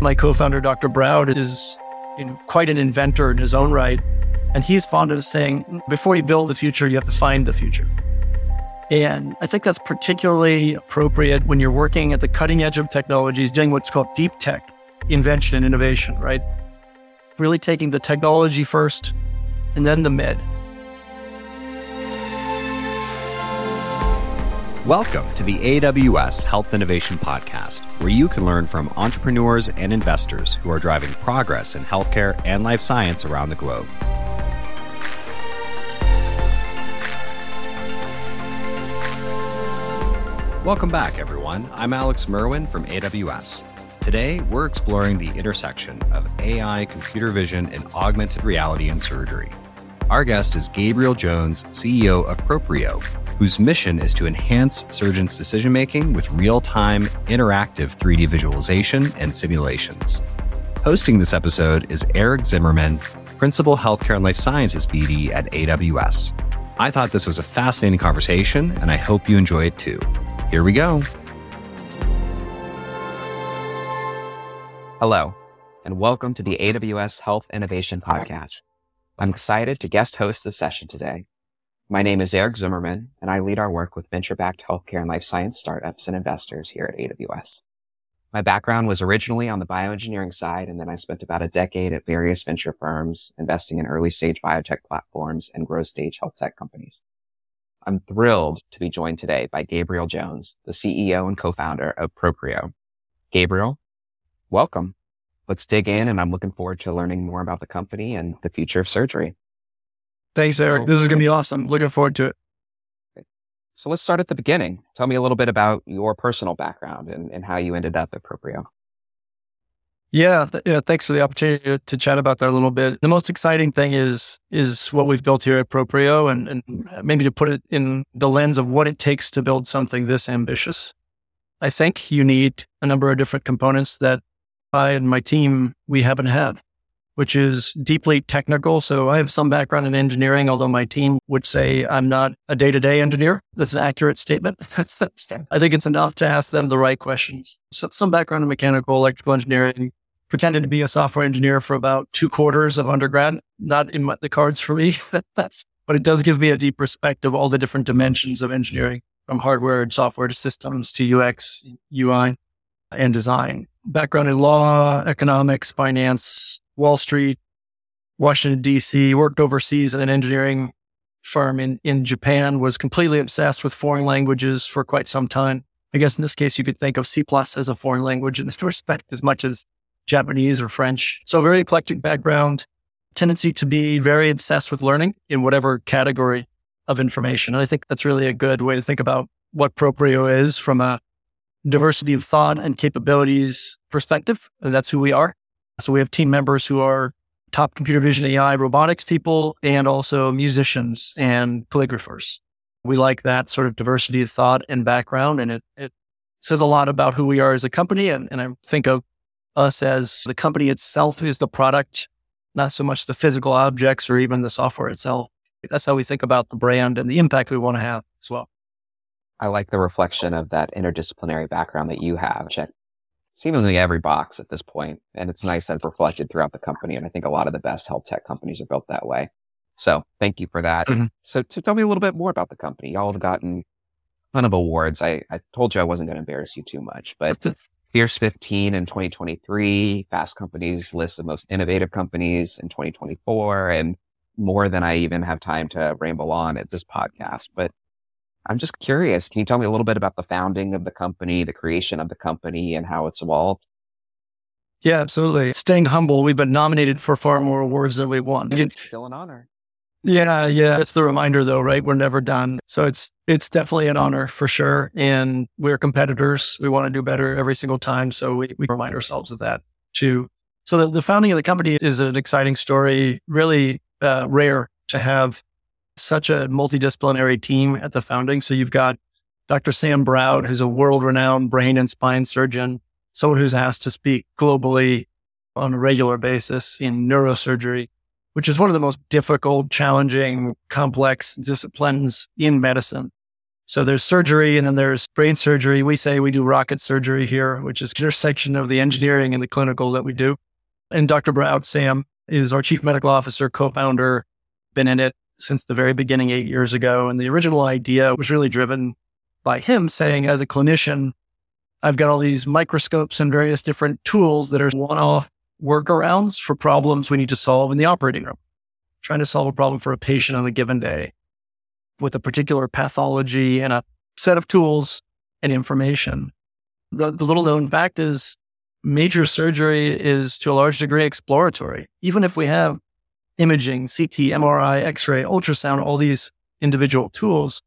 My co-founder, Dr. Browd, is quite an inventor in his own right. And he's fond of saying, before you build the future, you have to find the future. And I think that's particularly appropriate when you're working at the cutting edge of technologies, doing what's called deep tech, invention and innovation, right? Really taking the technology first and then the mid. Welcome to the AWS Health Innovation Podcast, where you can learn from entrepreneurs and investors who are driving progress in healthcare and life science around the globe. Welcome back, everyone. I'm Alex Merwin from AWS. Today, we're exploring the intersection of AI, computer vision, and augmented reality in surgery. Our guest is Gabriel Jones, CEO of Proprio, whose mission is to enhance surgeons' decision-making with real-time, interactive 3D visualization and simulations. Hosting this episode is Eric Zimmerman, Principal Healthcare and Life Sciences BD at AWS. I thought this was a fascinating conversation, and I hope you enjoy it too. Here we go. Hello, and welcome to the AWS Health Innovation Podcast. I'm excited to guest host this session today. My name is Eric Zimmerman, and I lead our work with venture-backed healthcare and life science startups and investors here at AWS. My background was originally on the bioengineering side, and then I spent about a decade at various venture firms, investing in early-stage biotech platforms and growth-stage health tech companies. I'm thrilled to be joined today by Gabriel Jones, the CEO and co-founder of Proprio. Gabriel, welcome. Let's dig in, and I'm looking forward to learning more about the company and the future of surgery. Thanks, Eric. This is going to be awesome. Looking forward to it. So let's start at the beginning. Tell me a little bit about your personal background and how you ended up at Proprio. Yeah, thanks for the opportunity to chat about that a little bit. The most exciting thing is what we've built here at Proprio, and maybe to put it in the lens of what it takes to build something this ambitious. I think you need a number of different components that I and my team, we happen to have, which is deeply technical. So I have some background in engineering, although my team would say I'm not a day-to-day engineer. That's an accurate statement. I think it's enough to ask them the right questions. So some background in mechanical, electrical engineering, pretended to be a software engineer for about 2 quarters of undergrad, not in the cards for me. But it does give me a deep respect of all the different dimensions of engineering, from hardware and software to systems to UX, UI, and design. Background in law, economics, finance, Wall Street, Washington, D.C., worked overseas at an engineering firm in Japan, was completely obsessed with foreign languages for quite some time. I guess in this case, you could think of C+ as a foreign language in this respect as much as Japanese or French. So very eclectic background, tendency to be very obsessed with learning in whatever category of information. And I think that's really a good way to think about what Proprio is from a diversity of thought and capabilities perspective. And that's who we are. So we have team members who are top computer vision, AI, robotics people, and also musicians and calligraphers. We like that sort of diversity of thought and background. And it says a lot about who we are as a company. And I think of us as the company itself is the product, not so much the physical objects or even the software itself. That's how we think about the brand and the impact we want to have as well. I like the reflection of that interdisciplinary background that you have. Check seemingly every box at this point, and it's nice that it's reflected throughout the company. And I think a lot of the best health tech companies are built that way. So thank you for that. Mm-hmm. So tell me a little bit more about the company. Y'all have gotten a ton of awards. I told you I wasn't going to embarrass you too much, but Fierce 15 in 2023, Fast Company's list of most innovative companies in 2024, and more than I even have time to ramble on at this podcast. But I'm just curious, can you tell me a little bit about the founding of the company, the creation of the company, and how it's evolved? Yeah, absolutely. Staying humble, we've been nominated for far more awards than we won. It's still an honor. Yeah. That's the reminder though, right? We're never done. So it's definitely an honor for sure. And we're competitors. We want to do better every single time. So we remind ourselves of that too. So the founding of the company is an exciting story, really rare to have such a multidisciplinary team at the founding. So you've got Dr. Sam Browd, who's a world-renowned brain and spine surgeon, someone who's asked to speak globally on a regular basis in neurosurgery, which is one of the most difficult, challenging, complex disciplines in medicine. So there's surgery and then there's brain surgery. We say we do rocket surgery here, which is intersection of the engineering and the clinical that we do. And Dr. Browd, Sam, is our chief medical officer, co-founder, been in it since the very beginning 8 years ago. And the original idea was really driven by him saying, as a clinician, I've got all these microscopes and various different tools that are one-off workarounds for problems we need to solve in the operating room. Trying to solve a problem for a patient on a given day with a particular pathology and a set of tools and information. The little known fact is major surgery is to a large degree exploratory. Even if we have imaging, CT, MRI, X-ray, ultrasound, all these individual tools,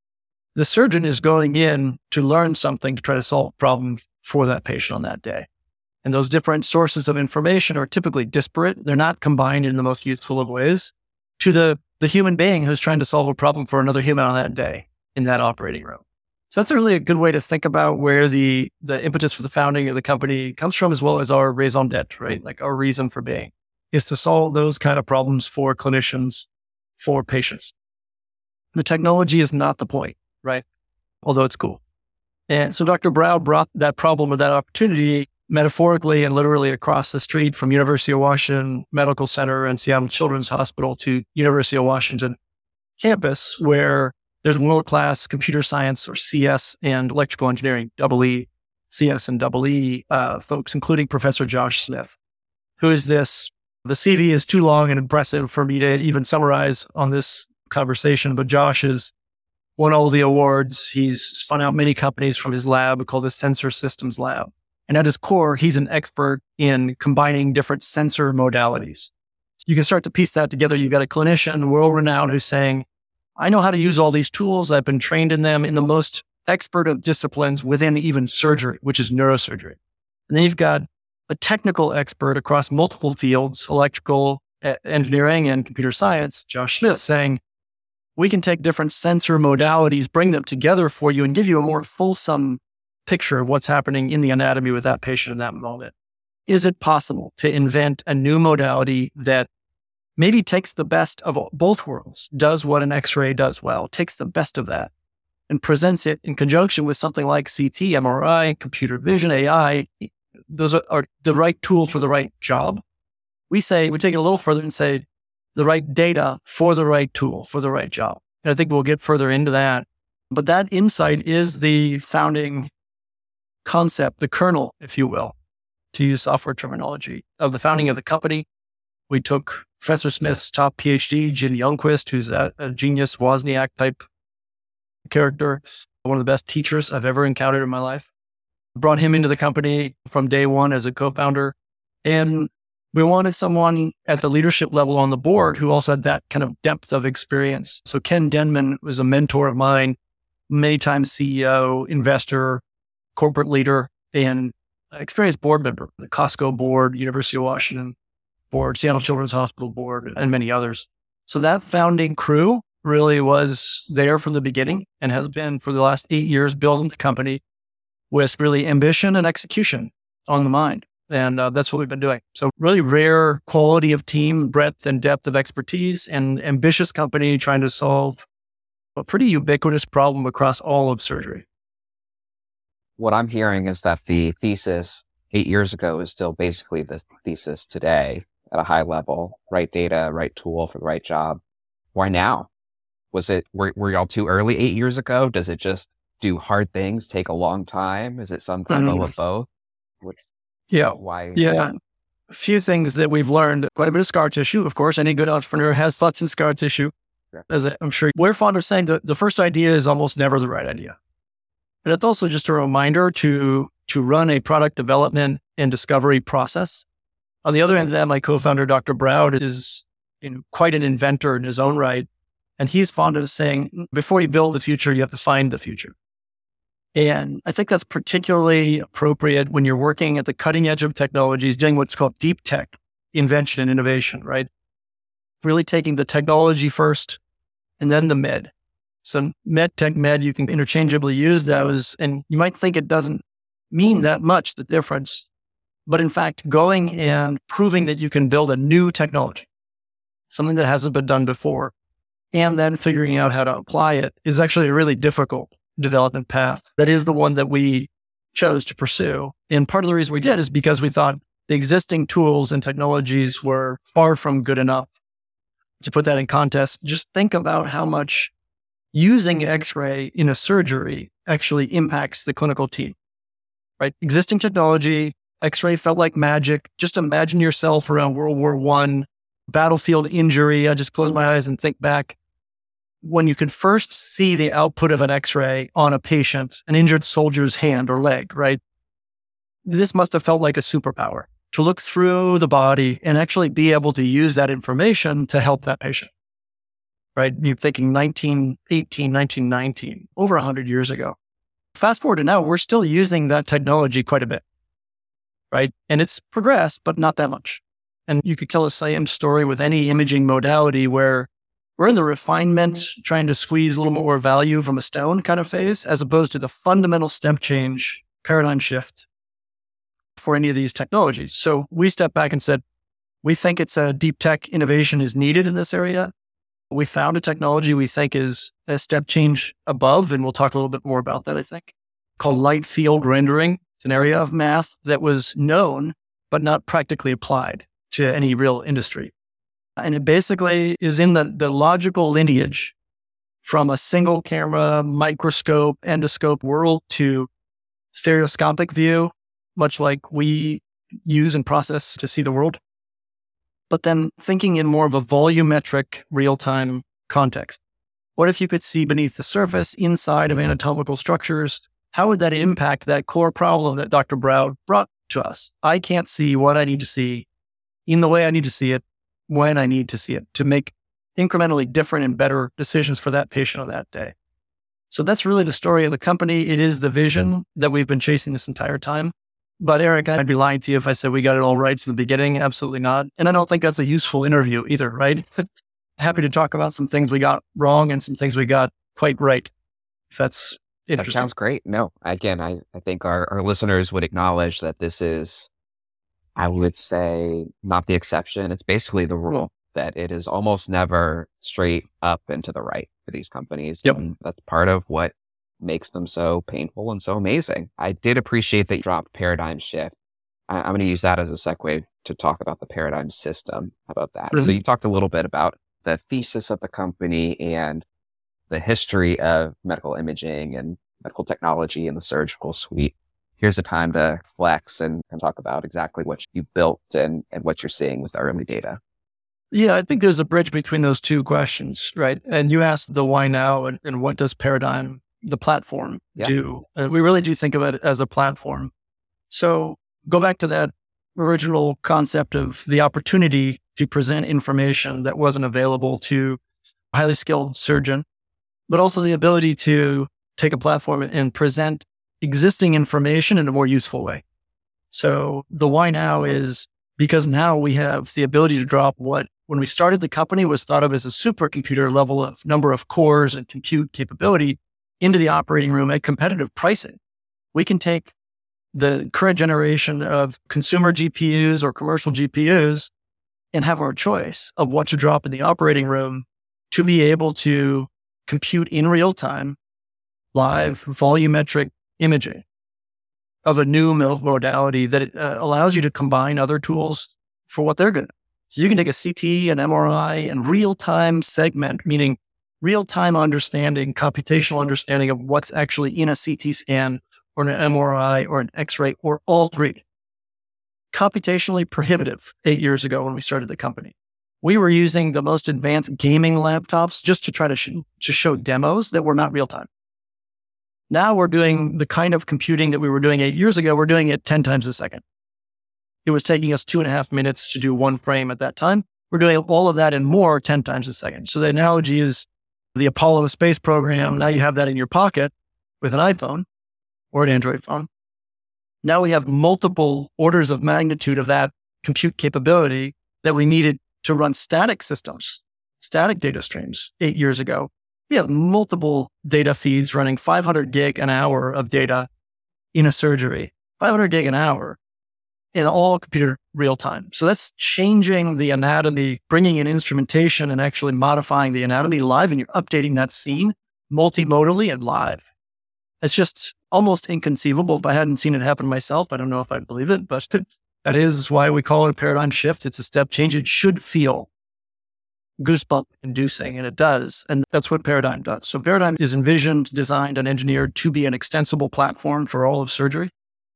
the surgeon is going in to learn something to try to solve a problem for that patient on that day. And those different sources of information are typically disparate. They're not combined in the most useful of ways to the human being who's trying to solve a problem for another human on that day in that operating room. So that's really a good way to think about where the impetus for the founding of the company comes from, as well as our raison d'etre, right? Like our reason for being is to solve those kind of problems for clinicians, for patients. The technology is not the point, right? Although it's cool. And so Dr. Browd brought that problem or that opportunity metaphorically and literally across the street from University of Washington Medical Center and Seattle Children's Hospital to University of Washington campus, where there's world-class computer science or CS and electrical engineering, EE, CS and EE folks, including Professor Josh Smith. Who is this? The CV is too long and impressive for me to even summarize on this conversation, but Josh has won all the awards. He's spun out many companies from his lab called the Sensor Systems Lab. And at his core, he's an expert in combining different sensor modalities. You can start to piece that together. You've got a clinician, world-renowned, who's saying, I know how to use all these tools. I've been trained in them in the most expert of disciplines within even surgery, which is neurosurgery. And then you've got a technical expert across multiple fields, electrical, engineering, and computer science, Josh Smith, saying, we can take different sensor modalities, bring them together for you, and give you a more fulsome picture of what's happening in the anatomy with that patient in that moment. Is it possible to invent a new modality that maybe takes the best of both worlds, does what an X-ray does well, takes the best of that, and presents it in conjunction with something like CT, MRI, computer vision, AI? Those are the right tool for the right job. We take it a little further and say the right data for the right tool for the right job. And I think we'll get further into that. But that insight is the founding concept, the kernel, if you will, to use software terminology, of the founding of the company. We took Professor Smith's top PhD, Jim Youngquist, who's a genius Wozniak type character, one of the best teachers I've ever encountered in my life. Brought him into the company from day one as a co-founder. And we wanted someone at the leadership level on the board who also had that kind of depth of experience. So Ken Denman was a mentor of mine, many times CEO, investor, corporate leader, and experienced board member, the Costco board, University of Washington board, Seattle Children's Hospital board, and many others. So that founding crew really was there from the beginning and has been for the last 8 years building the company with really ambition and execution on the mind. And that's what we've been doing. So really rare quality of team, breadth and depth of expertise, and ambitious company trying to solve a pretty ubiquitous problem across all of surgery. What I'm hearing is that the thesis 8 years ago is still basically the thesis today at a high level. Right data, right tool for the right job. Why now? Were y'all too early 8 years ago? Does it just do hard things, take a long time? Is it some combo of both? Why? Yeah. A few things that we've learned, quite a bit of scar tissue. Of course, any good entrepreneur has thoughts in scar tissue. Yeah. As I'm sure we're fond of saying that the first idea is almost never the right idea. And it's also just a reminder to run a product development and discovery process. On the other hand of that, my co-founder, Dr. Browd, is quite an inventor in his own right. And he's fond of saying, before you build the future, you have to find the future. And I think that's particularly appropriate when you're working at the cutting edge of technologies, doing what's called deep tech invention and innovation, right? Really taking the technology first and then the med. So med, tech, med, you can interchangeably use those. And you might think it doesn't mean that much, the difference. But in fact, going and proving that you can build a new technology, something that hasn't been done before, and then figuring out how to apply it is actually a really difficult development path. That is the one that we chose to pursue. And part of the reason we did is because we thought the existing tools and technologies were far from good enough. To put that in context, just think about how much using X-ray in a surgery actually impacts the clinical team, right? Existing technology, X-ray felt like magic. Just imagine yourself around World War I, battlefield injury. I just close my eyes and think back. When you could first see the output of an X-ray on a patient, an injured soldier's hand or leg, right? This must have felt like a superpower to look through the body and actually be able to use that information to help that patient, right? You're thinking 1918, 1919, over 100 years ago. Fast forward to now, we're still using that technology quite a bit, right? And it's progressed, but not that much. And you could tell the same story with any imaging modality where we're in the refinement, trying to squeeze a little more value from a stone kind of phase, as opposed to the fundamental step change, paradigm shift for any of these technologies. So we stepped back and said, we think it's a deep tech innovation is needed in this area. We found a technology we think is a step change above, and we'll talk a little bit more about that, I think, called light field rendering. It's an area of math that was known, but not practically applied to any real industry. And it basically is in the logical lineage from a single camera, microscope, endoscope world to stereoscopic view, much like we use and process to see the world. But then thinking in more of a volumetric real-time context. What if you could see beneath the surface, inside of anatomical structures? How would that impact that core problem that Dr. Brown brought to us? I can't see what I need to see in the way I need to see it, when I need to see it, to make incrementally different and better decisions for that patient on that day. So that's really the story of the company. It is the vision that we've been chasing this entire time. But Eric, I'd be lying to you if I said we got it all right from the beginning. Absolutely not. And I don't think that's a useful interview either, right? Happy to talk about some things we got wrong and some things we got quite right. If that's interesting. That sounds great. No, again, I think our listeners would acknowledge that this is, I would say, not the exception. It's basically the rule, that it is almost never straight up and to the right for these companies. Yep. And that's part of what makes them so painful and so amazing. I did appreciate that you dropped paradigm shift. I'm going to use that as a segue to talk about the paradigm system. How about that? Mm-hmm. So you talked a little bit about the thesis of the company and the history of medical imaging and medical technology in the surgical suite. Here's a time to flex and talk about exactly what you built and what you're seeing with the early data. Yeah, I think there's a bridge between those two questions, right? And you asked the why now and what does paradigm, the platform, do? And we really do think of it as a platform. So go back to that original concept of the opportunity to present information that wasn't available to a highly skilled surgeon, but also the ability to take a platform and present existing information in a more useful way. So the why now is because now we have the ability to drop what, when we started the company, was thought of as a supercomputer level of number of cores and compute capability into the operating room at competitive pricing. We can take the current generation of consumer GPUs or commercial GPUs and have our choice of what to drop in the operating room to be able to compute in real time, live volumetric imaging of a new modality that allows you to combine other tools for what they're good at. So you can take a CT, an MRI, and real-time segment, meaning real-time understanding, computational understanding of what's actually in a CT scan or an MRI or an X-ray or all three. Computationally prohibitive 8 years ago when we started the company. We were using the most advanced gaming laptops just to try to show demos that were not real-time. Now we're doing the kind of computing that we were doing 8 years ago. We're doing it 10 times a second. It was taking us 2.5 minutes to do one frame at that time. We're doing all of that and more 10 times a second. So the analogy is the Apollo space program. Now you have that in your pocket with an iPhone or an Android phone. Now we have multiple orders of magnitude of that compute capability that we needed to run static systems, static data streams 8 years ago. We have multiple data feeds running 500 gig an hour of data in a surgery. 500 gig an hour. in all computer real time. So that's changing the anatomy, bringing in instrumentation and actually modifying the anatomy live, and you're updating that scene multimodally and live. It's just almost inconceivable. If I hadn't seen it happen myself, I don't know if I'd believe it, but that is why we call it a paradigm shift. It's a step change. It should feel goosebump inducing, and it does. And that's what Paradigm does. So Paradigm is envisioned, designed, and engineered to be an extensible platform for all of surgery.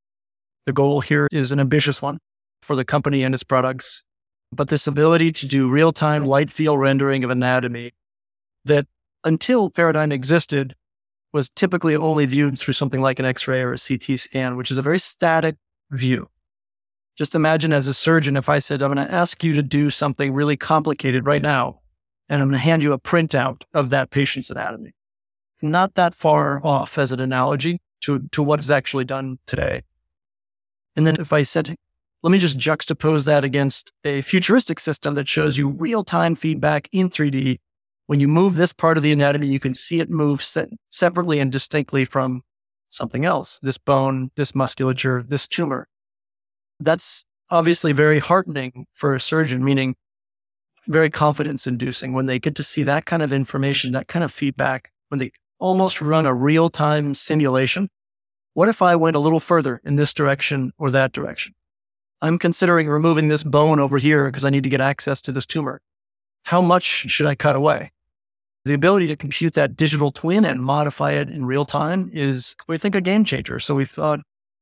The goal here is an ambitious one for the company and its products, but this ability to do real-time light field rendering of anatomy that until Paradigm existed was typically only viewed through something like an X-ray or a CT scan, which is a very static view. Just imagine as a surgeon, if I said, I'm going to ask you to do something really complicated right now, and I'm going to hand you a printout of that patient's anatomy. Not that far off as an analogy to what is actually done today. And then if I said, let me just juxtapose that against a futuristic system that shows you real-time feedback in 3D. When you move this part of the anatomy, you can see it move separately and distinctly from something else, this bone, this musculature, this tumor. That's obviously very heartening for a surgeon, meaning very confidence-inducing when they get to see that kind of information, that kind of feedback, when they almost run a real-time simulation. What if I went a little further in this direction or that direction? I'm considering removing this bone over here because I need to get access to this tumor. How much should I cut away? The ability to compute that digital twin and modify it in real time is, we think, a game changer. So we thought,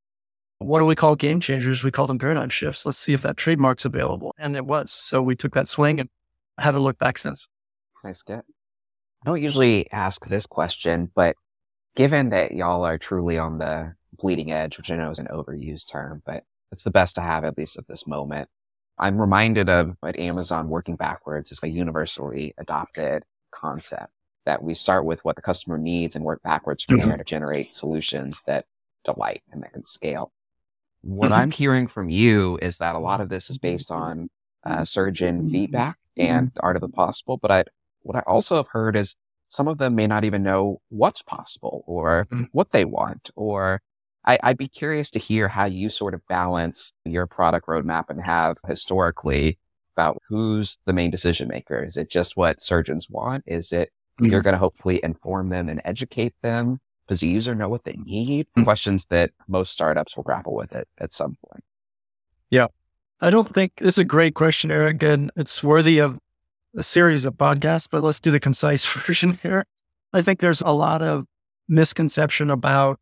what do we call game changers? We call them paradigm shifts. Let's see if that trademark's available. And it was. So we took that swing and haven't looked back since. Nice get. I don't usually ask this question, but given that y'all are truly on the bleeding edge, which I know is an overused term, but it's the best to have, at least at this moment. I'm reminded of what Amazon working backwards is a universally adopted concept that we start with what the customer needs and work backwards from there to generate solutions that delight and that can scale. What I'm hearing from you is that a lot of this is based on surgeon feedback and the art of the possible. But what I also have heard is some of them may not even know what's possible or what they want, or I'd be curious to hear how you sort of balance your product roadmap and have historically about who's the main decision maker. Is it just what surgeons want? Is it you're going to hopefully inform them and educate them? Does the user know what they need? Questions that most startups will grapple with it at some point. Yeah. I don't think this is a great question, Eric, and it's worthy of a series of podcasts, but let's do the concise version here. I think there's a lot of misconception about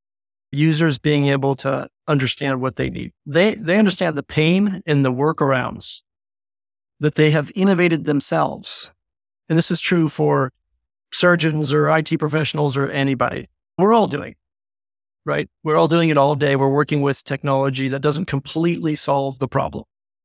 users being able to understand what they need. They understand the pain and the workarounds that they have innovated themselves. And this is true for surgeons or IT professionals or anybody. We're all doing it, right? We're all doing it all day. We're working with technology that doesn't completely solve the problem.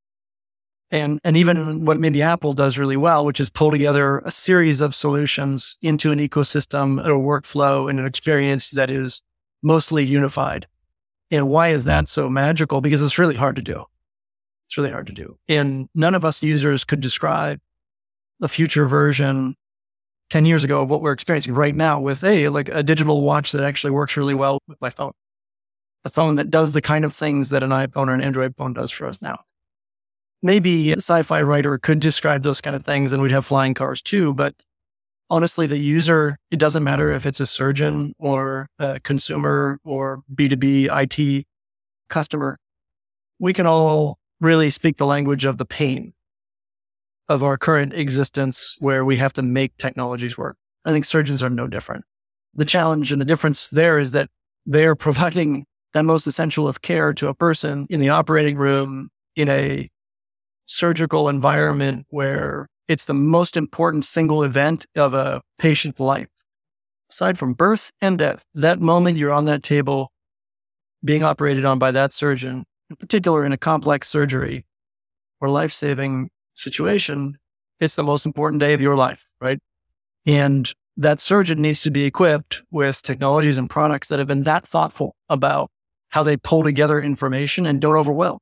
And even what maybe Apple does really well, which is pull together a series of solutions into an ecosystem, a workflow, and an experience that is mostly unified. And why is that so magical? Because it's really hard to do. It's really hard to do. And none of us users could describe the future version 10 years ago of what we're experiencing right now with like a digital watch that actually works really well with my phone. A phone that does the kind of things that an iPhone or an Android phone does for us now. Maybe a sci-fi writer could describe those kind of things and we'd have flying cars too. But honestly, the user, it doesn't matter if it's a surgeon or a consumer or B2B IT customer. We can all really speak the language of the pain of our current existence where we have to make technologies work. I think surgeons are no different. The challenge and the difference there is that they're providing that most essential of care to a person in the operating room in a surgical environment where it's the most important single event of a patient's life. Aside from birth and death, that moment you're on that table being operated on by that surgeon, in particular in a complex surgery or life-saving situation, it's the most important day of your life, right? And that surgeon needs to be equipped with technologies and products that have been that thoughtful about how they pull together information and don't overwhelm.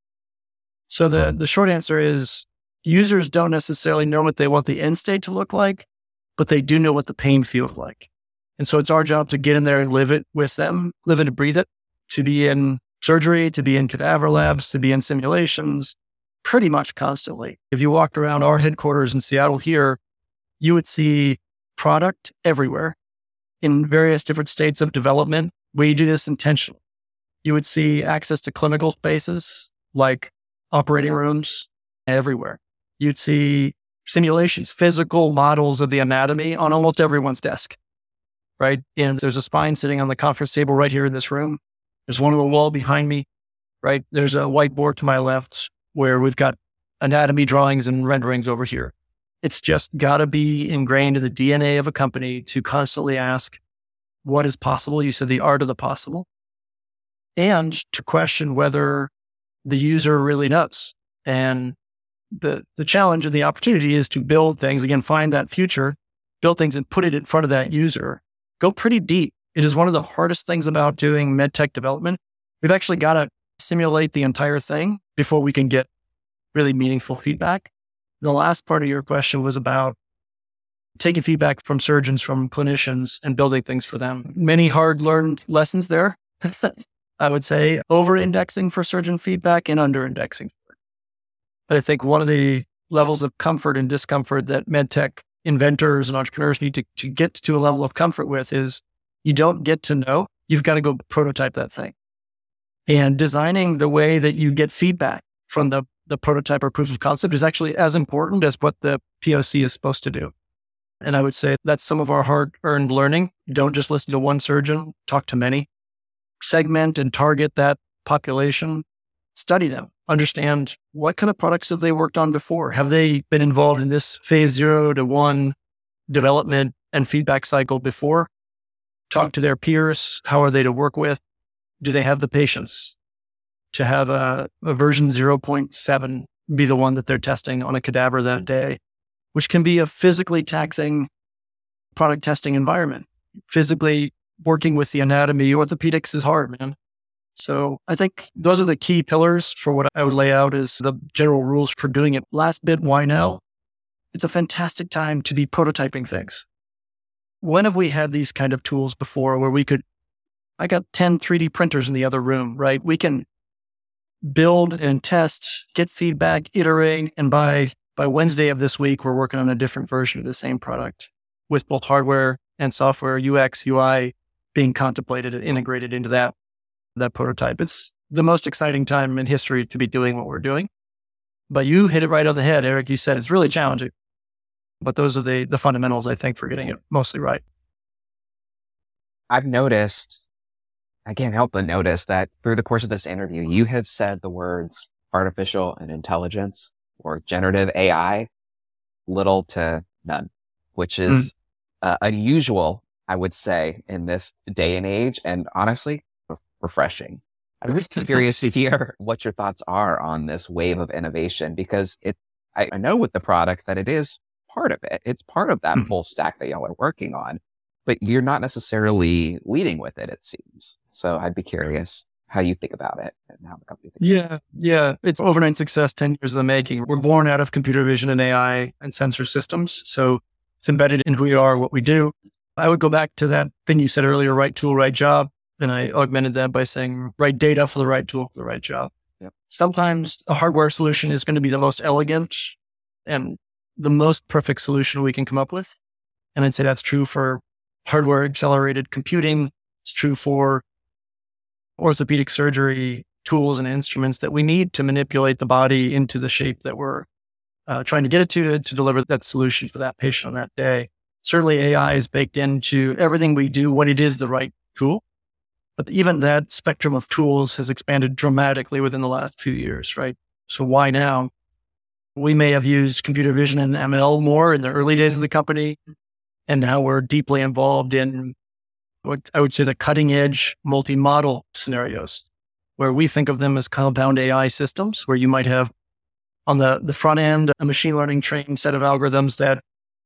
So the short answer is users don't necessarily know what they want the end state to look like, but they do know what the pain feels like. And so it's our job to get in there and live it with them, live it and breathe it, to be in surgery, to be in cadaver labs, to be in simulations, pretty much constantly. If you walked around our headquarters in Seattle here, you would see product everywhere in various different states of development. We do this intentionally. You would see access to clinical spaces like operating rooms everywhere. You'd see simulations, physical models of the anatomy on almost everyone's desk, right? And there's a spine sitting on the conference table right here in this room. There's one on the wall behind me, right? There's a whiteboard to my left where we've got anatomy drawings and renderings over here. It's just got to be ingrained in the DNA of a company to constantly ask, what is possible? You said the art of the possible. And to question whether the user really knows. And the challenge and the opportunity is to build things, again, find that future, build things and put it in front of that user. Go pretty deep. It is one of the hardest things about doing medtech development. We've actually got to simulate the entire thing before we can get really meaningful feedback. The last part of your question was about taking feedback from surgeons, from clinicians, and building things for them. Many hard-learned lessons there. I would say over-indexing for surgeon feedback and under-indexing. But I think one of the levels of comfort and discomfort that medtech inventors and entrepreneurs need to get to a level of comfort with is you don't get to know, you've got to go prototype that thing. And designing the way that you get feedback from the prototype or proof of concept is actually as important as what the POC is supposed to do. And I would say that's some of our hard-earned learning. Don't just listen to one surgeon, talk to many. Segment and target that population, study them, understand what kind of products have they worked on before? Have they been involved in this phase 0 to 1 development and feedback cycle before? Talk to their peers. How are they to work with? Do they have the patience to have a version 0.7 be the one that they're testing on a cadaver that day, which can be a physically taxing product testing environment. Physically working with the anatomy, orthopedics is hard, man. So I think those are the key pillars for what I would lay out as the general rules for doing it. Last bit, why now? It's a fantastic time to be prototyping things. When have we had these kind of tools before where I got 10 3D printers in the other room, right? We can build and test, get feedback, iterate, and by Wednesday of this week, we're working on a different version of the same product with both hardware and software, UX, UI being contemplated and integrated into that prototype. It's the most exciting time in history to be doing what we're doing. But you hit it right on the head, Eric. You said it's really challenging. But those are the fundamentals, I think, for getting it mostly right. I've noticed, I can't help but notice that through the course of this interview, you have said the words artificial and intelligence or generative AI little to none, which is unusual, I would say, in this day and age, and honestly, refreshing. I'm really curious to hear what your thoughts are on this wave of innovation, because I know with the products that it is part of it. It's part of that full stack that y'all are working on, but you're not necessarily leading with it, it seems. So I'd be curious how you think about it and how the company thinks. Yeah. It's overnight success, 10 years in the making. We're born out of computer vision and AI and sensor systems. So it's embedded in who we are, what we do. I would go back to that thing you said earlier, right tool, right job. And I augmented that by saying right data for the right tool for the right job. Yep. Sometimes a hardware solution is going to be the most elegant and the most perfect solution we can come up with. And I'd say that's true for hardware accelerated computing. It's true for orthopedic surgery tools and instruments that we need to manipulate the body into the shape that we're trying to get it to deliver that solution for that patient on that day. Certainly AI is baked into everything we do when it is the right tool. But even that spectrum of tools has expanded dramatically within the last few years, right? So why now? We may have used computer vision and ML more in the early days of the company. And now we're deeply involved in what I would say the cutting edge multi-model scenarios, where we think of them as compound AI systems, where you might have on the front end, a machine learning trained set of algorithms that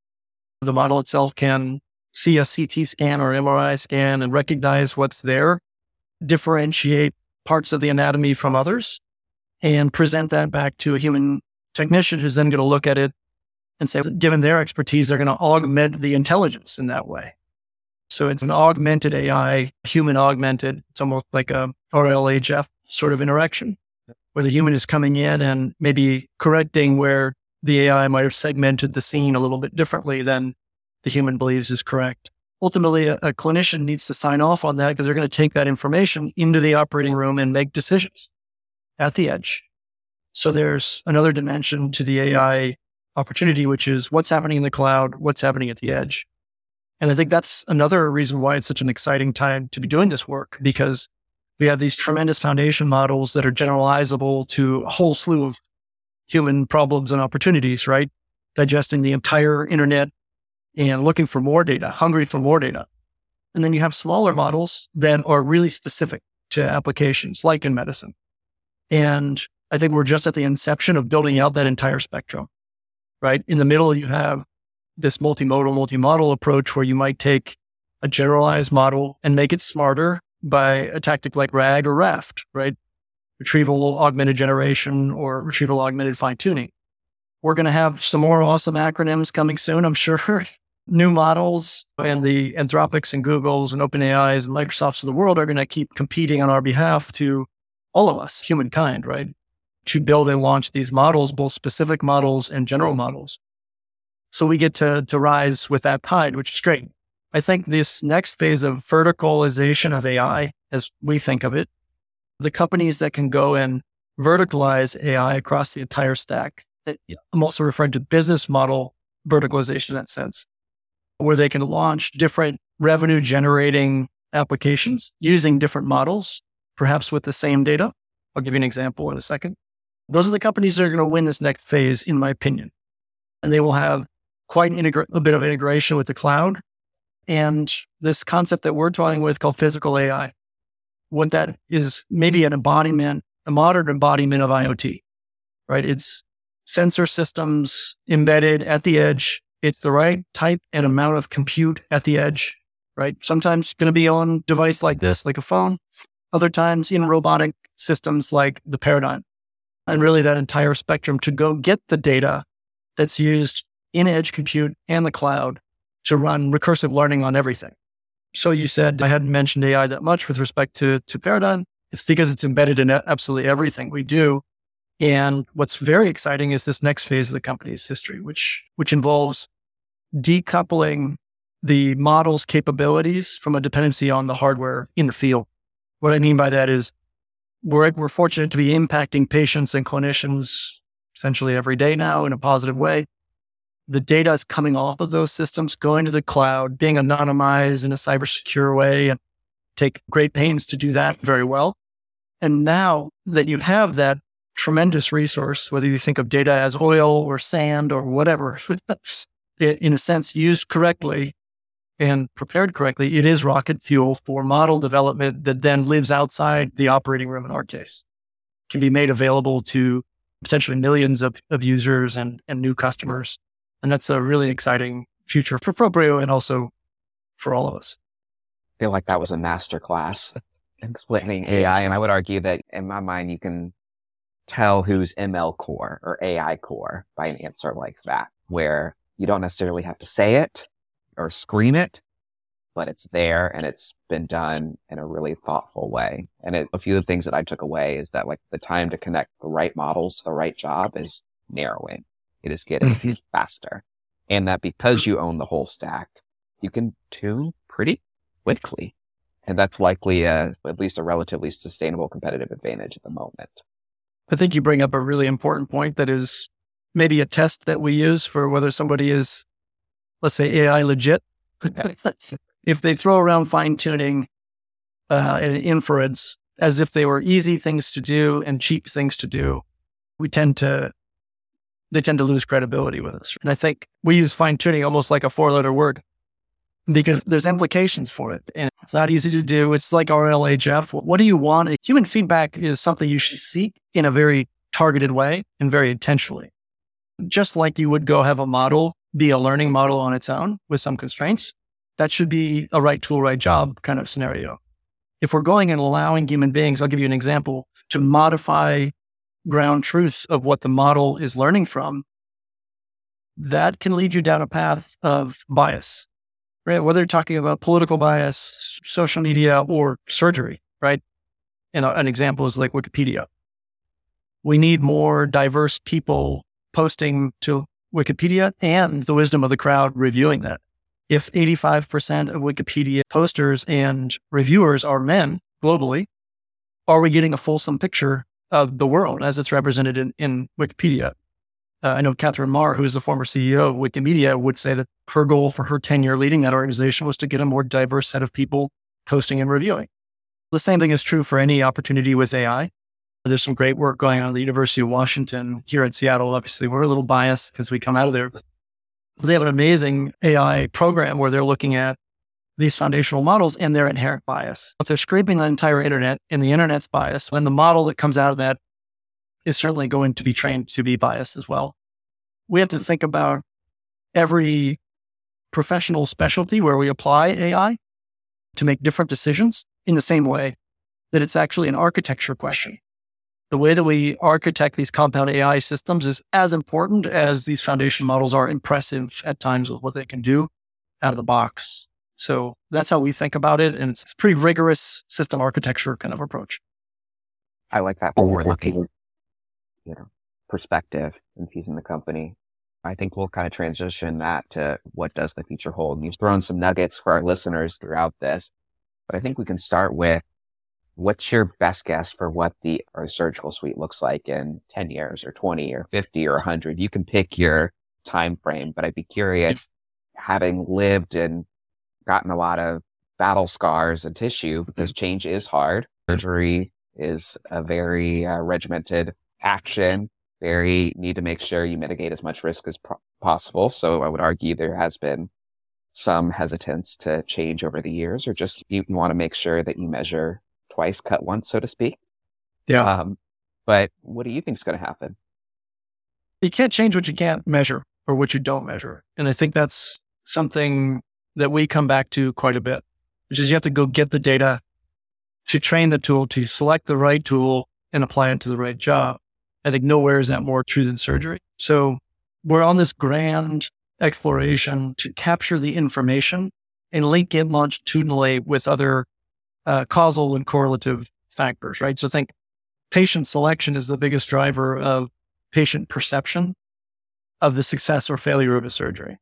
the model itself can see a CT scan or MRI scan and recognize what's there, differentiate parts of the anatomy from others, and present that back to a human technician who's then going to look at it and say, given their expertise, they're going to augment the intelligence in that way. So it's an augmented AI, human augmented. It's almost like a RLHF sort of interaction where the human is coming in and maybe correcting where the AI might have segmented the scene a little bit differently than the human believes is correct. Ultimately, a clinician needs to sign off on that because they're going to take that information into the operating room and make decisions at the edge. So there's another dimension to the AI opportunity, which is what's happening in the cloud, what's happening at the edge. And I think that's another reason why it's such an exciting time to be doing this work, because we have these tremendous foundation models that are generalizable to a whole slew of human problems and opportunities, right? Digesting the entire internet and looking for more data, hungry for more data. And then you have smaller models that are really specific to applications like in medicine. And I think we're just at the inception of building out that entire spectrum, right? In the middle, you have this multimodal, multi-model approach where you might take a generalized model and make it smarter by a tactic like RAG or RAFT, right? Retrieval augmented generation or retrieval augmented fine tuning. We're going to have some more awesome acronyms coming soon, I'm sure. New models and the Anthropics and Googles and OpenAIs and Microsofts of the world are going to keep competing on our behalf to all of us, humankind, right? To build and launch these models, both specific models and general models. So we get to rise with that tide, which is great. I think this next phase of verticalization of AI, as we think of it, the companies that can go and verticalize AI across the entire stack, I'm also referring to business model verticalization in that sense, where they can launch different revenue generating applications using different models, perhaps with the same data. I'll give you an example in a second. Those are the companies that are going to win this next phase, in my opinion. And they will have quite a bit of integration with the cloud and this concept that we're toying with called physical AI. What that is, maybe an embodiment, a modern embodiment of IoT, right? It's sensor systems embedded at the edge. It's the right type and amount of compute at the edge, right? Sometimes it's going to be on a device like this, like a phone. Other times in robotic systems like the Paradigm. And really that entire spectrum to go get the data that's used in edge compute and the cloud to run recursive learning on everything. So you said I hadn't mentioned AI that much with respect to Paradigm. It's because it's embedded in absolutely everything we do. And what's very exciting is this next phase of the company's history, which involves decoupling the model's capabilities from a dependency on the hardware in the field. What I mean by that is we're fortunate to be impacting patients and clinicians essentially every day now in a positive way. The data is coming off of those systems, going to the cloud, being anonymized in a cyber secure way, and take great pains to do that very well. And now that you have that tremendous resource, whether you think of data as oil or sand or whatever, in a sense, used correctly and prepared correctly, it is rocket fuel for model development that then lives outside the operating room in our case, can be made available to potentially millions of users and new customers. And that's a really exciting future for Proprio and also for all of us. I feel like that was a masterclass explaining AI. And I would argue that in my mind, you can tell who's ML core or AI core by an answer like that, where you don't necessarily have to say it or scream it, but it's there and it's been done in a really thoughtful way. And a few of the things that I took away is that like the time to connect the right models to the right job is narrowing. It is getting faster. And that because you own the whole stack, you can tune pretty quickly. And that's likely at least a relatively sustainable competitive advantage at the moment. I think you bring up a really important point that is maybe a test that we use for whether somebody is, let's say, AI legit. If they throw around fine tuning and inference as if they were easy things to do and cheap things to do, they tend to lose credibility with us. And I think we use fine tuning almost like a 4-letter word because there's implications for it. And it's not easy to do. It's like RLHF. What do you want? Human feedback is something you should seek in a very targeted way and very intentionally. Just like you would go have a model be a learning model on its own with some constraints, that should be a right tool, right job kind of scenario. If we're going and allowing human beings, I'll give you an example, to modify ground truth of what the model is learning from, that can lead you down a path of bias, right? Whether you're talking about political bias, social media, or surgery, right? And an example is like Wikipedia. We need more diverse people posting to Wikipedia and the wisdom of the crowd reviewing that. If 85% of Wikipedia posters and reviewers are men globally, are we getting a fulsome picture of the world as it's represented in Wikipedia? I know Catherine Marr, who is the former CEO of Wikimedia, would say that her goal for her tenure leading that organization was to get a more diverse set of people posting and reviewing. The same thing is true for any opportunity with AI. There's some great work going on at the University of Washington here in Seattle. Obviously, we're a little biased because we come out of there. But they have an amazing AI program where they're looking at these foundational models and their inherent bias. If they're scraping the entire internet and the internet's bias, then the model that comes out of that is certainly going to be trained to be biased as well. We have to think about every professional specialty where we apply AI to make different decisions in the same way that it's actually an architecture question. The way that we architect these compound AI systems is as important as these foundation models are impressive at times with what they can do out of the box. So that's how we think about it. And it's a pretty rigorous system architecture kind of approach. I like that forward-looking, perspective infusing the company. I think we'll kind of transition that to what does the future hold. And you've thrown some nuggets for our listeners throughout this, but I think we can start with what's your best guess for what our surgical suite looks like in 10 years or 20 or 50 or 100? You can pick your time frame, but I'd be curious, having lived and gotten a lot of battle scars and tissue, because change is hard. Surgery is a very regimented action. Very need to make sure you mitigate as much risk as possible. So I would argue there has been some hesitance to change over the years, or just you want to make sure that you measure twice, cut once, so to speak. Yeah. But what do you think is going to happen? You can't change what you can't measure or what you don't measure. And I think that's something that we come back to quite a bit, which is you have to go get the data to train the tool, to select the right tool and apply it to the right job. I think nowhere is that more true than surgery. So we're on this grand exploration to capture the information and link it longitudinally with other causal and correlative factors, right? So think patient selection is the biggest driver of patient perception of the success or failure of a surgery.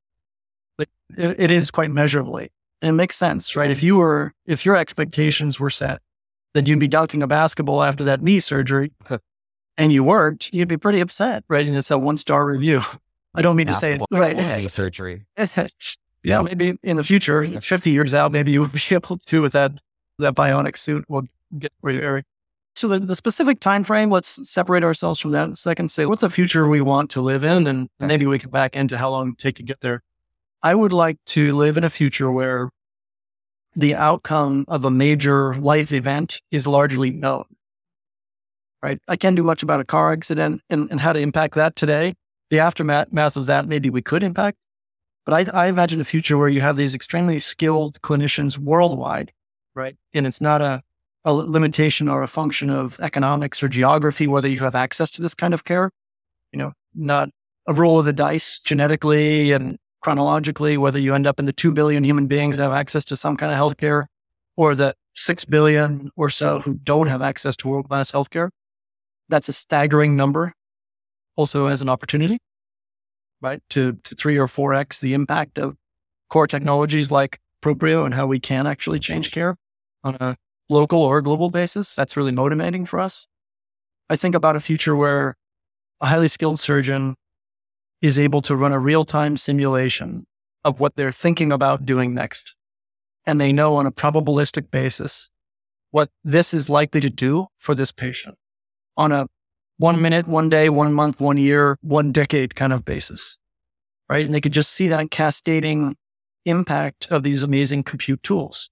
It is quite measurably. And it makes sense, right? If your expectations were set that you'd be dunking a basketball after that knee surgery and you weren't, you'd be pretty upset, right? And it's a 1-star review. I don't mean to say it, right? Surgery. Yeah, maybe in the future, 50 years out, maybe you would be able to with that bionic suit. We'll get where you're. So the specific time frame, let's separate ourselves from that a second. Say, what's the future we want to live in? And maybe we can back into how long it take to get there. I would like to live in a future where the outcome of a major life event is largely known, right? I can't do much about a car accident and how to impact that today. The aftermath of that, maybe we could impact. But I imagine a future where you have these extremely skilled clinicians worldwide, right? And it's not a limitation or a function of economics or geography, whether you have access to this kind of care, not a roll of the dice genetically and chronologically, whether you end up in the 2 billion human beings that have access to some kind of healthcare or the 6 billion or so who don't have access to world-class healthcare. That's a staggering number also as an opportunity, right? To 3 or 4x the impact of core technologies like Proprio and how we can actually change care on a local or global basis. That's really motivating for us. I think about a future where a highly skilled surgeon is able to run a real-time simulation of what they're thinking about doing next. And they know on a probabilistic basis what this is likely to do for this patient on a 1 minute, 1 day, 1 month, 1 year, 1 decade kind of basis, right? And they could just see that cascading impact of these amazing compute tools.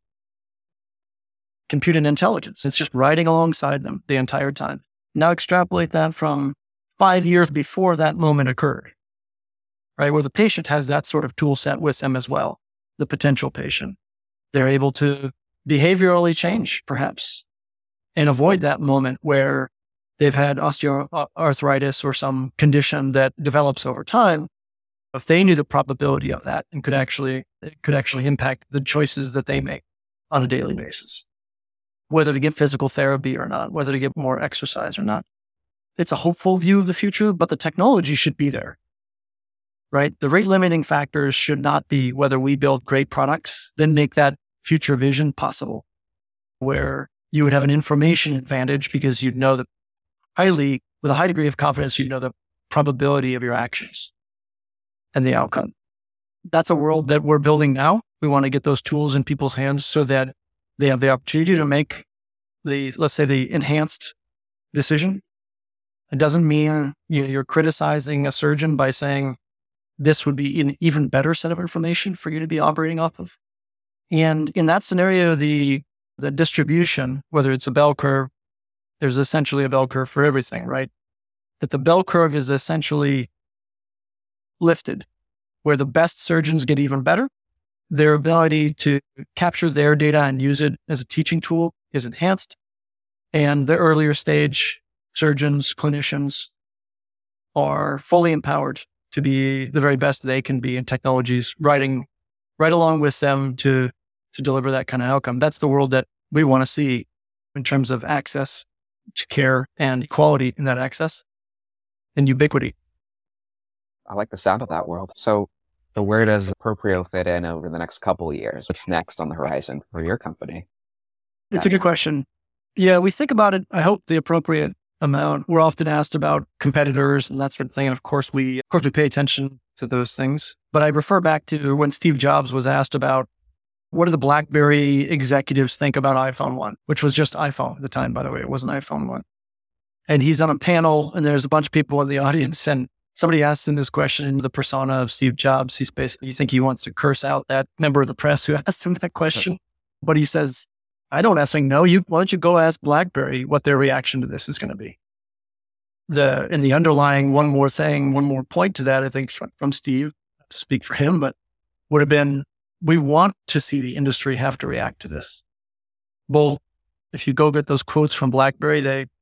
Compute and intelligence. It's just riding alongside them the entire time. Now extrapolate that from 5 years before that moment occurred, right? Where the patient has that sort of tool set with them as well, the potential patient. They're able to behaviorally change, perhaps, and avoid that moment where they've had osteoarthritis or some condition that develops over time. If they knew the probability of that and it could actually impact the choices that they make on a daily basis. whether to get physical therapy or not, whether to get more exercise or not. It's a hopeful view of the future, but the technology should be there, right? The rate limiting factors should not be whether we build great products, then make that future vision possible, where you would have an information advantage because you'd know that with a high degree of confidence, you'd know the probability of your actions and the outcome. That's a world that we're building now. We want to get those tools in people's hands so that they have the opportunity to make let's say the enhanced decision. It doesn't mean you're criticizing a surgeon by saying this would be an even better set of information for you to be operating off of. And in that scenario, the distribution, whether it's a bell curve, there's essentially a bell curve for everything, right? That the bell curve is essentially lifted, where the best surgeons get even better. Their ability to capture their data and use it as a teaching tool is enhanced. And the earlier stage surgeons, clinicians are fully empowered to be the very best they can be in technologies, riding right along with them to deliver that kind of outcome. That's the world that we want to see in terms of access to care and equality in that access and ubiquity. I like the sound of that world. So where does Proprio fit in over the next couple of years? What's next on the horizon for your company? It's a good question. Yeah, we think about it, I hope, the appropriate amount. We're often asked about competitors and that sort of thing. And of course we pay attention to those things. But I refer back to when Steve Jobs was asked about what do the BlackBerry executives think about iPhone 1, which was just iPhone at the time, by the way. It wasn't iPhone 1. And he's on a panel and there's a bunch of people in the audience and somebody asked him this question in the persona of Steve Jobs. He's basically, you think he wants to curse out that member of the press who asked him that question. But he says, I don't effing know. Why don't you go ask BlackBerry what their reaction to this is going to be? In the underlying one more point to that, I think from Steve, not to speak for him, but would have been, we want to see the industry have to react to this. Well, if you go get those quotes from BlackBerry,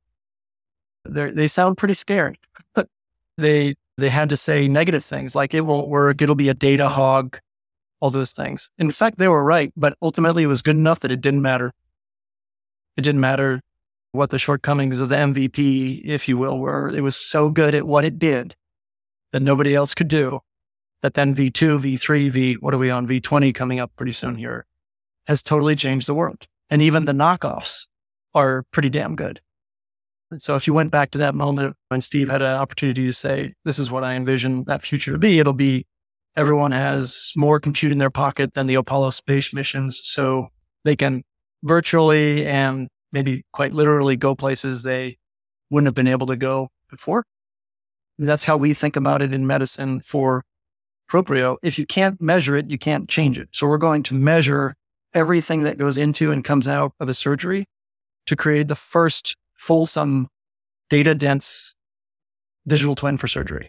they sound pretty scared. They had to say negative things like it won't work, it'll be a data hog, all those things. In fact, they were right, but ultimately it was good enough that it didn't matter. It didn't matter what the shortcomings of the MVP, if you will, were. It was so good at what it did that nobody else could do, that then V2, V3, what are we on? V20 coming up pretty soon here, has totally changed the world. And even the knockoffs are pretty damn good. And so if you went back to that moment when Steve had an opportunity to say, this is what I envision that future to be, it'll be everyone has more compute in their pocket than the Apollo space missions. So they can virtually and maybe quite literally go places they wouldn't have been able to go before. And that's how we think about it in medicine for Proprio. If you can't measure it, you can't change it. So we're going to measure everything that goes into and comes out of a surgery to create the first fulsome, data-dense digital twin for surgery.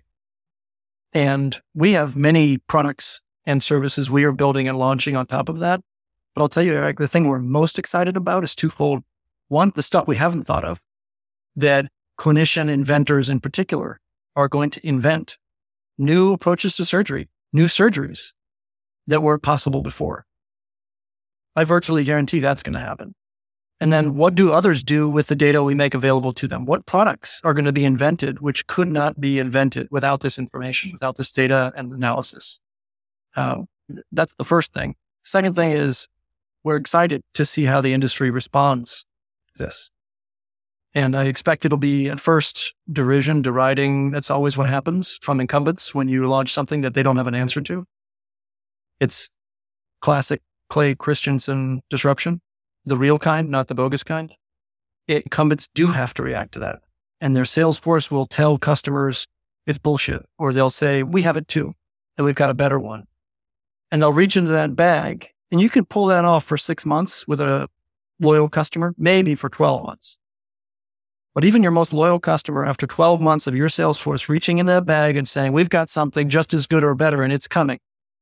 And we have many products and services we are building and launching on top of that. But I'll tell you, Eric, the thing we're most excited about is twofold. One, the stuff we haven't thought of, that clinician inventors in particular are going to invent new approaches to surgery, new surgeries that weren't possible before. I virtually guarantee that's going to happen. And then what do others do with the data we make available to them? What products are going to be invented which could not be invented without this information, without this data and analysis? That's the first thing. Second thing is we're excited to see how the industry responds to this. And I expect it'll be at first derision, deriding. That's always what happens from incumbents when you launch something that they don't have an answer to. It's classic Clay Christensen disruption, the real kind, not the bogus kind. Incumbents do have to react to that. And their sales force will tell customers it's bullshit, or they'll say, we have it too, and we've got a better one. And they'll reach into that bag, and you can pull that off for 6 months with a loyal customer, maybe for 12 months. But even your most loyal customer, after 12 months of your sales force reaching in that bag and saying, we've got something just as good or better and it's coming.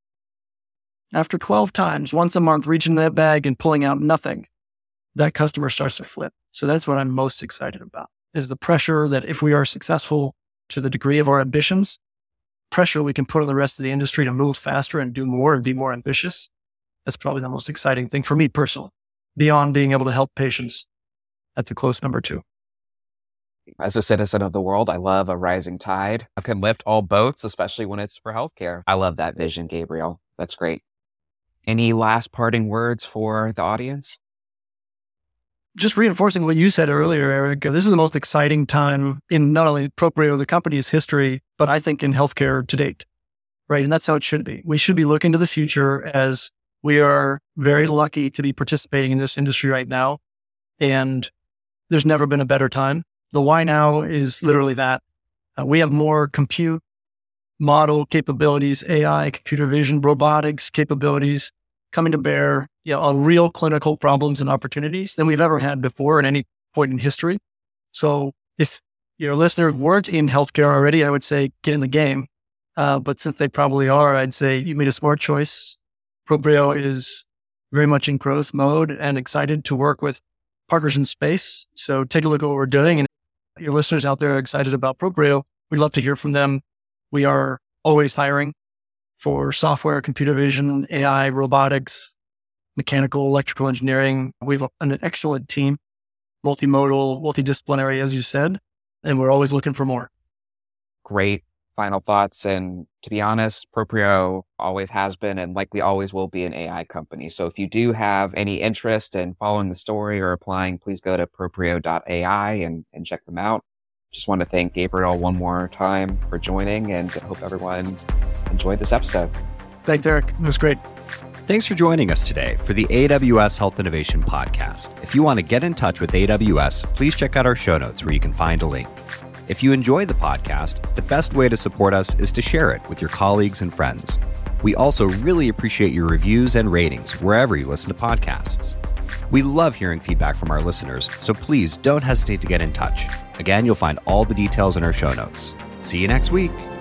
After 12 times, once a month, reaching that bag and pulling out nothing, that customer starts to flip. So that's what I'm most excited about, is the pressure that if we are successful to the degree of our ambitions, pressure we can put on the rest of the industry to move faster and do more and be more ambitious. That's probably the most exciting thing for me personally. beyond being able to help patients. That's a close number 2. As a citizen of the world, I love a rising tide. I can lift all boats, especially when it's for healthcare. I love that vision, Gabriel. That's great. Any last parting words for the audience? Just reinforcing what you said earlier, Eric, this is the most exciting time in not only Proprio, the company's history, but I think in healthcare to date, right? And that's how it should be. We should be looking to the future, as we are very lucky to be participating in this industry right now. And there's never been a better time. The why now is literally that. We have more compute, model capabilities, AI, computer vision, robotics capabilities coming to bear on real clinical problems and opportunities than we've ever had before at any point in history. So if your listeners weren't in healthcare already, I would say get in the game. But since they probably are, I'd say you made a smart choice. Proprio is very much in growth mode and excited to work with partners in space. So take a look at what we're doing. And your listeners out there are excited about Proprio, we'd love to hear from them. We are always hiring for software, computer vision, AI, robotics, mechanical, electrical engineering. We have an excellent team, multimodal, multidisciplinary, as you said, and we're always looking for more. Great final thoughts. And to be honest, Proprio always has been and likely always will be an AI company. So if you do have any interest in following the story or applying, please go to proprio.ai and check them out. Just want to thank Gabriel one more time for joining, and hope everyone enjoyed this episode. Thanks, Eric. It was great. Thanks for joining us today for the AWS Health Innovation Podcast. If you want to get in touch with AWS, please check out our show notes where you can find a link. If you enjoy the podcast, the best way to support us is to share it with your colleagues and friends. We also really appreciate your reviews and ratings wherever you listen to podcasts. We love hearing feedback from our listeners, so please don't hesitate to get in touch. Again, you'll find all the details in our show notes. See you next week.